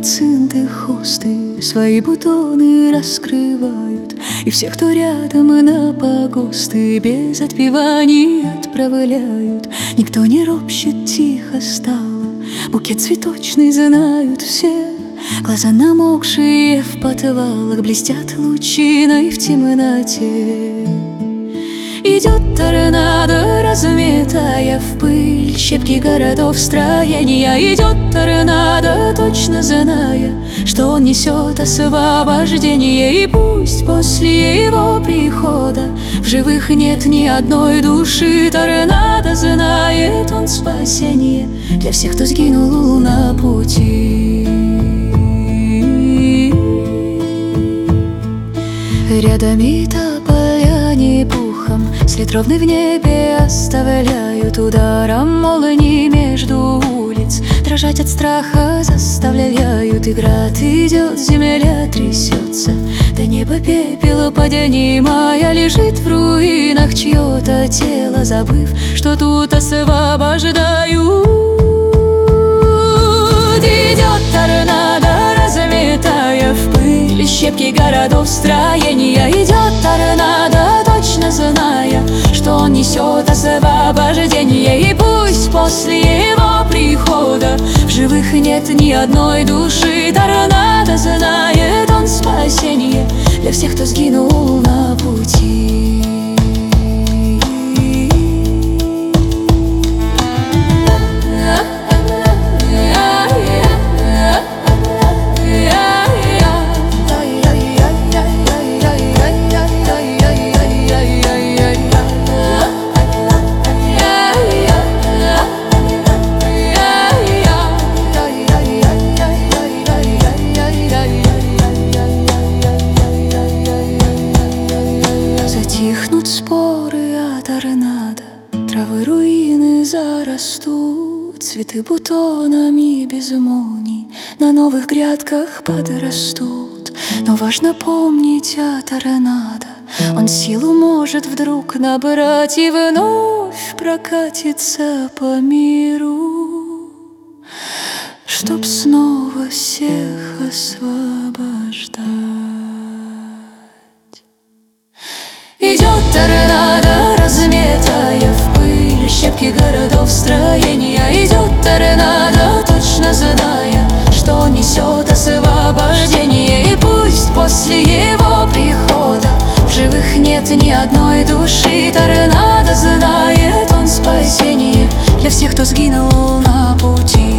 гиацинты, хосты свои бутоны раскрывают, и всех, кто рядом, на погосты без отпеваний отправляют. Никто не ропщет, тихо стало, букет цветочный знают все. Глаза намокшие в подвалах блестят лучиной в темноте. Идет торнадо, разметая в пыль щепки городов, строения. Идет торнадо, точно зная, что он несет освобождение. И пусть после его прихода в живых нет ни одной души, торнадо знает он спасение для всех, кто сгинул на пути. Рядами тополяне пухом след ровный в небе оставляют. Ударом молнии между улиц дрожать от страха заставляют. И град идет, земля трясется, до неба пепел поднимая. Лежит в руинах чье-то тело, забыв, что тут освобождают. Идет торнадо, разметая в пыль щепки городов, строения. Идет торнадо, точно зная, что он несет освобождение. И пусть после его прихода в живых нет ни одной души, торнадо знает он спасение для всех, кто сгинул на пути. Затихнут споры о торнадо, травы руины зарастут, цветы бутонами без молний на новых грядках подрастут. Но важно помнить о торнадо, он силу может вдруг набрать и вновь прокатиться по миру, чтоб снова всех освобождать. Идет торнадо, разметая в пыль щепки городов, строения. Идет торнадо, точно зная, что он несет освобождение. И пусть после его прихода в живых нет ни одной души, торнадо знает он спасение для всех, кто сгинул на пути.